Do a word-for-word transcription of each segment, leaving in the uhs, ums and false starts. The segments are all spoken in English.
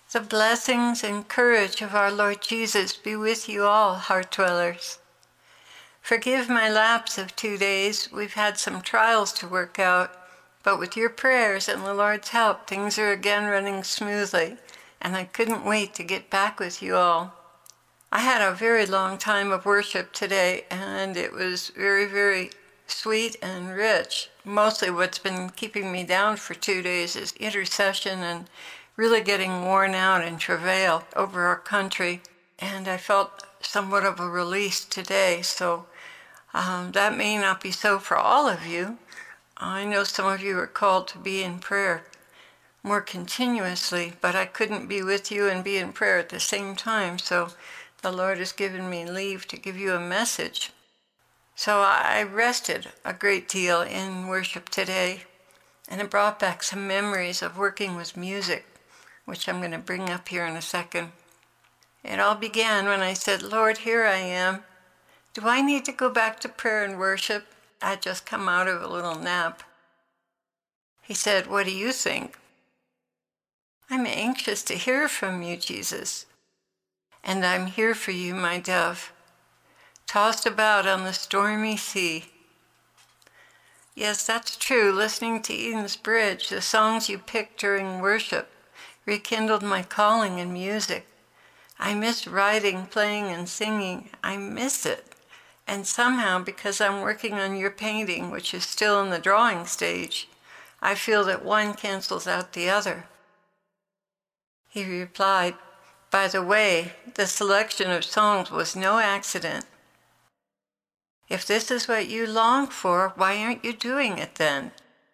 The blessings and courage of our Lord Jesus be with you all, heart dwellers. Forgive my lapse of two days. We've had some trials to work out, but with your prayers and the Lord's help, things are again running smoothly, and I couldn't wait to get back with you all. I had a very long time of worship today, and it was very, very sweet and rich. Mostly what's been keeping me down for two days is intercession and really getting worn out in travail over our country. And I felt somewhat of a release today, so um, that may not be so for all of you. I know some of you are called to be in prayer more continuously, but I couldn't be with you and be in prayer at the same time, so the Lord has given me leave to give you a message. So I rested a great deal in worship today, and it brought back some memories of working with music, which I'm going to bring up here in a second. It all began when I said, Lord, here I am. Do I need to go back to prayer and worship? I'd just come out of a little nap. He said, what do you think? I'm anxious to hear from you, Jesus. And I'm here for you, my dove, tossed about on the stormy sea. Yes, that's true. Listening to Eden's Bridge, the songs you picked during worship, rekindled my calling in music. I miss writing, playing, and singing. I miss it. And somehow, because I'm working on your painting, which is still in the drawing stage, I feel that one cancels out the other. He replied, by the way, the selection of songs was no accident. If this is what you long for, why aren't you doing it then?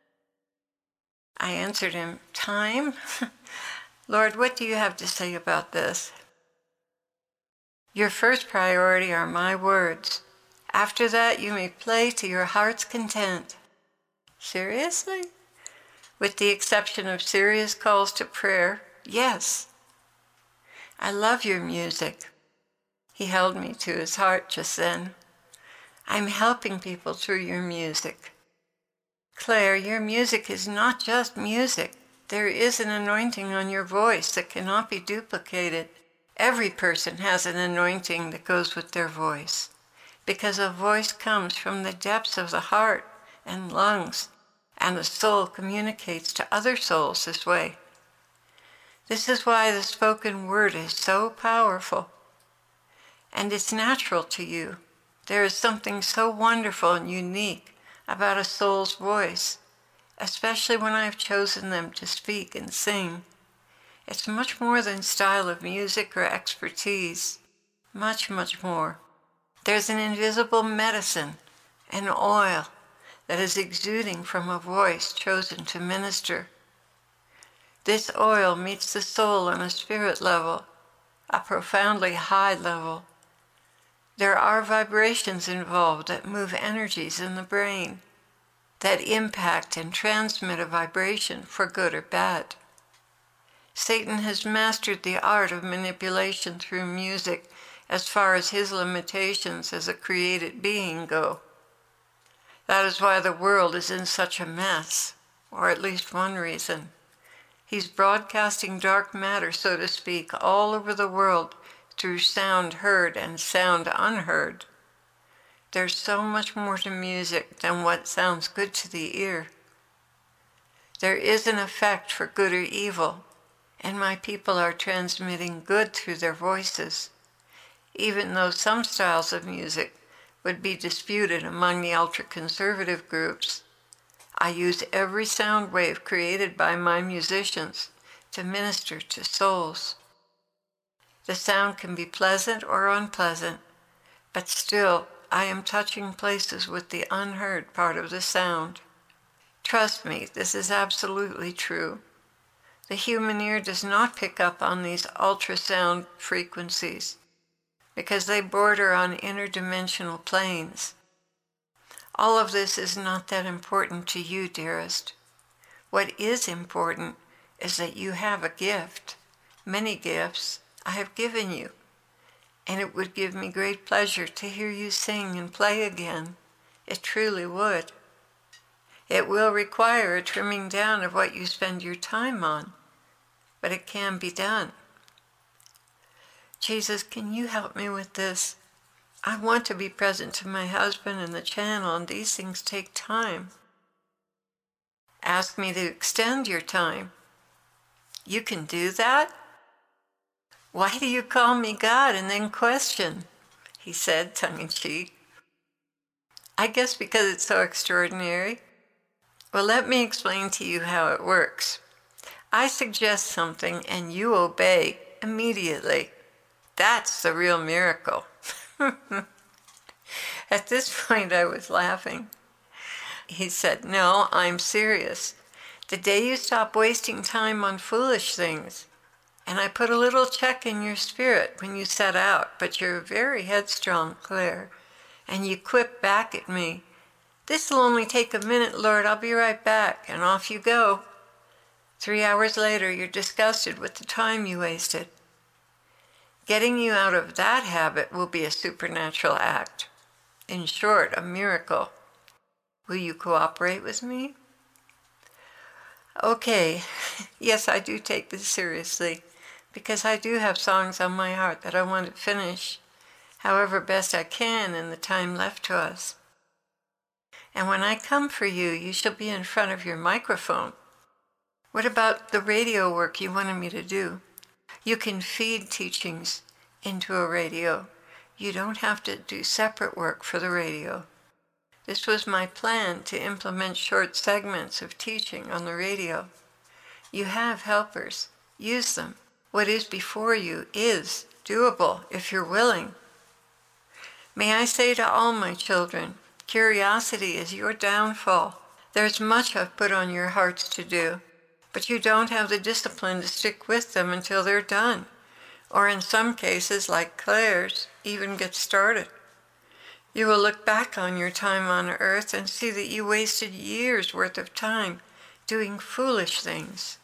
I answered him, time? Lord, what do you have to say about this? Your first priority are my words. After that, you may play to your heart's content. Seriously? With the exception of serious calls to prayer, yes. I love your music. He held me to his heart just then. I'm helping people through your music. Claire, your music is not just music. There is an anointing on your voice that cannot be duplicated. Every person has an anointing that goes with their voice, because a voice comes from the depths of the heart and lungs, and the soul communicates to other souls this way. This is why the spoken word is so powerful. And it's natural to you. There is something so wonderful and unique about a soul's voice, especially when I've chosen them to speak and sing. It's much more than style of music or expertise. Much, much more. There's an invisible medicine, an oil, that is exuding from a voice chosen to minister. This oil meets the soul on a spirit level, a profoundly high level. There are vibrations involved that move energies in the brain, that impact and transmit a vibration for good or bad. Satan has mastered the art of manipulation through music as far as his limitations as a created being go. That is why the world is in such a mess, or at least one reason. He's broadcasting dark matter, so to speak, all over the world through sound heard and sound unheard. There's so much more to music than what sounds good to the ear. There is an effect for good or evil, and my people are transmitting good through their voices, even though some styles of music would be disputed among the ultra-conservative groups. I use every sound wave created by my musicians to minister to souls. The sound can be pleasant or unpleasant, but still I am touching places with the unheard part of the sound. Trust me, this is absolutely true. The human ear does not pick up on these ultrasound frequencies because they border on interdimensional planes. All of this is not that important to you, dearest. What is important is that you have a gift, many gifts I have given you, and it would give me great pleasure to hear you sing and play again. It truly would. It will require a trimming down of what you spend your time on, but it can be done. Jesus, can you help me with this? I want to be present to my husband and the channel, and these things take time. Ask me to extend your time. You can do that? Why do you call me God and then question? He said, tongue-in-cheek. I guess because it's so extraordinary. Well, let me explain to you how it works. I suggest something and you obey immediately. That's the real miracle. At this point, I was laughing. He said, no, I'm serious. The day you stop wasting time on foolish things, and I put a little check in your spirit when you set out, but you're very headstrong, Claire, and you quip back at me, this'll only take a minute, Lord, I'll be right back, and off you go. Three hours later, you're disgusted with the time you wasted. Getting you out of that habit will be a supernatural act. In short, a miracle. Will you cooperate with me? Okay, yes, I do take this seriously, because I do have songs on my heart that I want to finish, however best I can in the time left to us. And when I come for you, you shall be in front of your microphone. What about the radio work you wanted me to do? You can feed teachings into a radio. You don't have to do separate work for the radio. This was my plan, to implement short segments of teaching on the radio. You have helpers. Use them. What is before you is doable if you're willing. May I say to all my children, curiosity is your downfall. There's much I've put on your hearts to do, but you don't have the discipline to stick with them until they're done, or in some cases, like Claire's, even get started. You will look back on your time on earth and see that you wasted years' worth of time doing foolish things.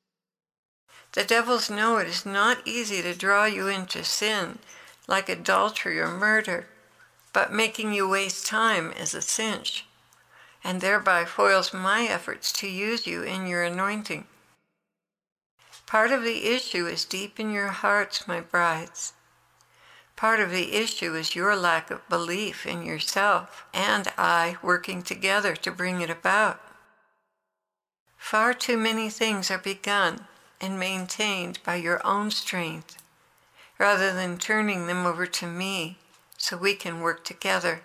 The devils know it is not easy to draw you into sin, like adultery or murder, but making you waste time is a cinch, and thereby foils my efforts to use you in your anointing. Part of the issue is deep in your hearts, my brides. Part of the issue is your lack of belief in yourself and I working together to bring it about. Far too many things are begun and maintained by your own strength, rather than turning them over to me so we can work together.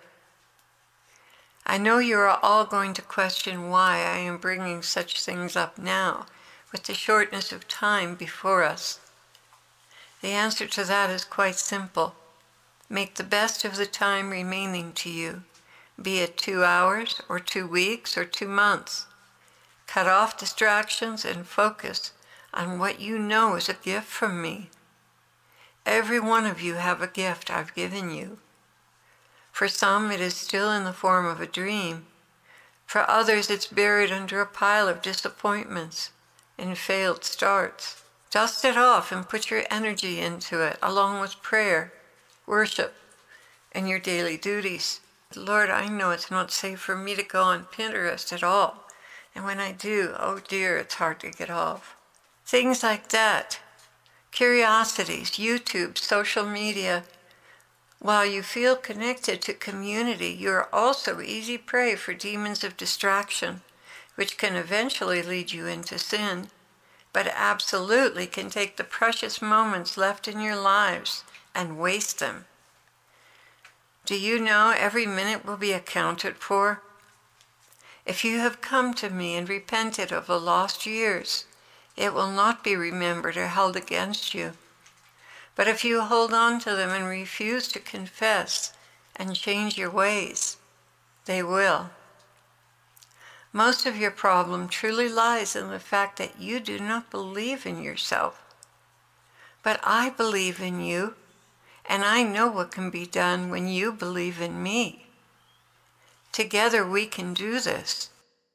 I know you are all going to question why I am bringing such things up now, with the shortness of time before us. The answer to that is quite simple. Make the best of the time remaining to you, be it two hours or two weeks or two months. Cut off distractions and focus on what you know is a gift from me. Every one of you have a gift I've given you. For some, it is still in the form of a dream. For others, it's buried under a pile of disappointments and failed starts. Dust it off and put your energy into it, along with prayer, worship, and your daily duties. Lord, I know it's not safe for me to go on Pinterest at all. And when I do, oh dear, it's hard to get off. Things like that. Curiosities, YouTube, social media. While you feel connected to community, you are also easy prey for demons of distraction, which can eventually lead you into sin, but absolutely can take the precious moments left in your lives and waste them. Do you know every minute will be accounted for? If you have come to me and repented of the lost years, it will not be remembered or held against you. But if you hold on to them and refuse to confess and change your ways, they will. Most of your problem truly lies in the fact that you do not believe in yourself. But I believe in you, and I know what can be done when you believe in me. Together we can do this.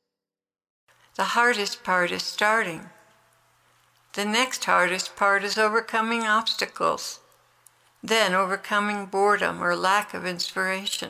The hardest part is starting. The next hardest part is overcoming obstacles, then overcoming boredom or lack of inspiration.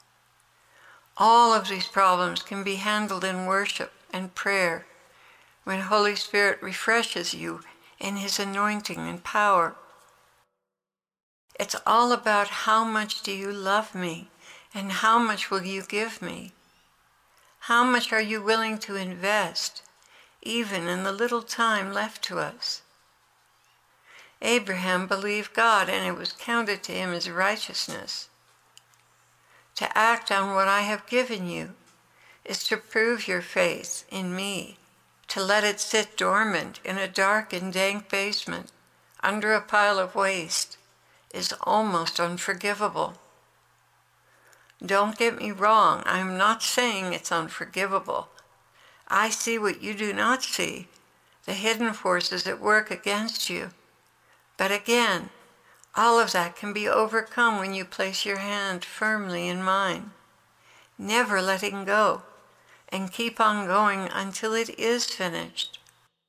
All of these problems can be handled in worship and prayer when Holy Spirit refreshes you in His anointing and power. It's all about how much do you love me and how much will you give me? How much are you willing to invest, even in the little time left to us? Abraham believed God, and it was counted to him as righteousness. To act on what I have given you is to prove your faith in me. To let it sit dormant in a dark and dank basement under a pile of waste is almost unforgivable. Don't get me wrong, I'm not saying it's unforgivable. I see what you do not see, the hidden forces at work against you. But again, all of that can be overcome when you place your hand firmly in mine, never letting go, and keep on going until it is finished.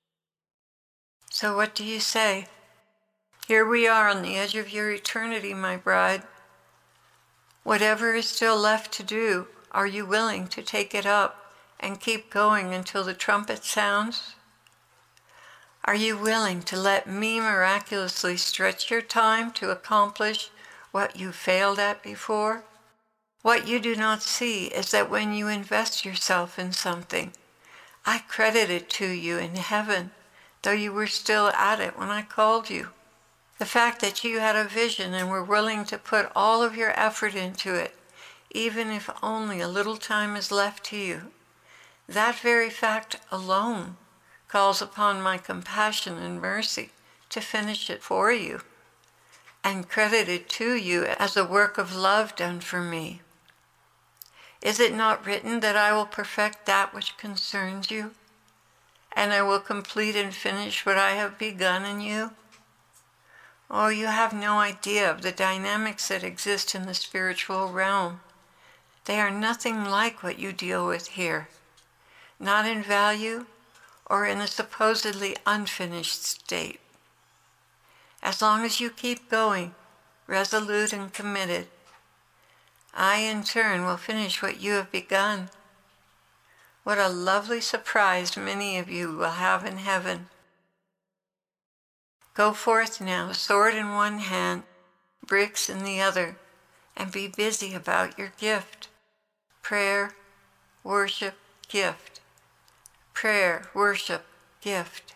So what do you say? Here we are on the edge of your eternity, my bride. Whatever is still left to do, are you willing to take it up and keep going until the trumpet sounds? Are you willing to let me miraculously stretch your time to accomplish what you failed at before? What you do not see is that when you invest yourself in something, I credit it to you in heaven, though you were still at it when I called you. The fact that you had a vision and were willing to put all of your effort into it, even if only a little time is left to you, that very fact alone calls upon my compassion and mercy to finish it for you and credit it to you as a work of love done for me. Is it not written that I will perfect that which concerns you, and I will complete and finish what I have begun in you? Oh, you have no idea of the dynamics that exist in the spiritual realm. They are nothing like what you deal with here, not in value or in a supposedly unfinished state. As long as you keep going, resolute and committed, I in turn will finish what you have begun. What a lovely surprise many of you will have in heaven. Go forth now, sword in one hand, bricks in the other, and be busy about your gift. Prayer, worship, gift. Prayer, worship, gift.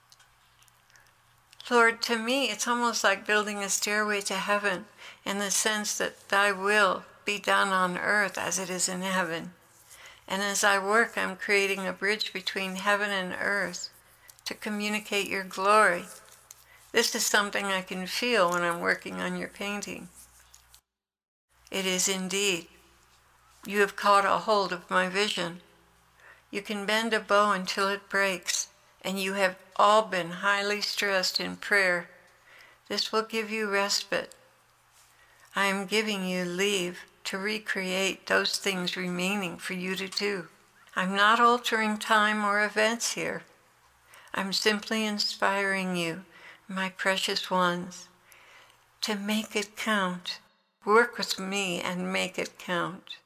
Lord, to me it's almost like building a stairway to heaven in the sense that thy will be done on earth as it is in heaven. And as I work, I'm creating a bridge between heaven and earth to communicate your glory. This is something I can feel when I'm working on your painting. It is indeed. You have caught a hold of my vision. You can bend a bow until it breaks, and you have all been highly stressed in prayer. This will give you respite. I am giving you leave to recreate those things remaining for you to do. I'm not altering time or events here. I'm simply inspiring you, my precious ones, to make it count. Work with me and make it count.